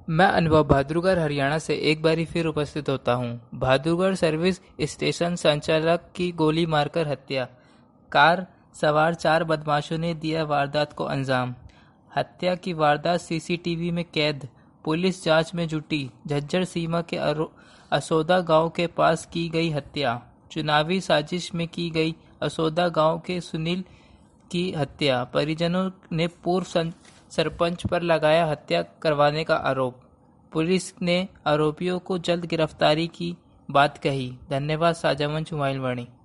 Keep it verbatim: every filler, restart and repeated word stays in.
मैं अनुभव भाद्रुगर हरियाणा से एक बारी फिर उपस्थित होता हूं। भाद्रुगर सर्विस स्टेशन संचालक की गोली मारकर हत्या। कार सवार चार बदमाशों ने दिया वारदात को अंजाम। हत्या की वारदात सीसीटीवी में कैद। पुलिस जांच में जुटी। झज्जर सीमा के असोदा गांव के पास की गई हत्या। चुनावी साजिश में की गई असोदा गांव के सुनील की हत्या। परिजनों ने पूर्व सरपंच पर लगाया हत्या करवाने का आरोप। पुलिस ने आरोपियों को जल्द गिरफ्तारी की बात कही। धन्यवाद साझा मंच हुमायूं वाणी।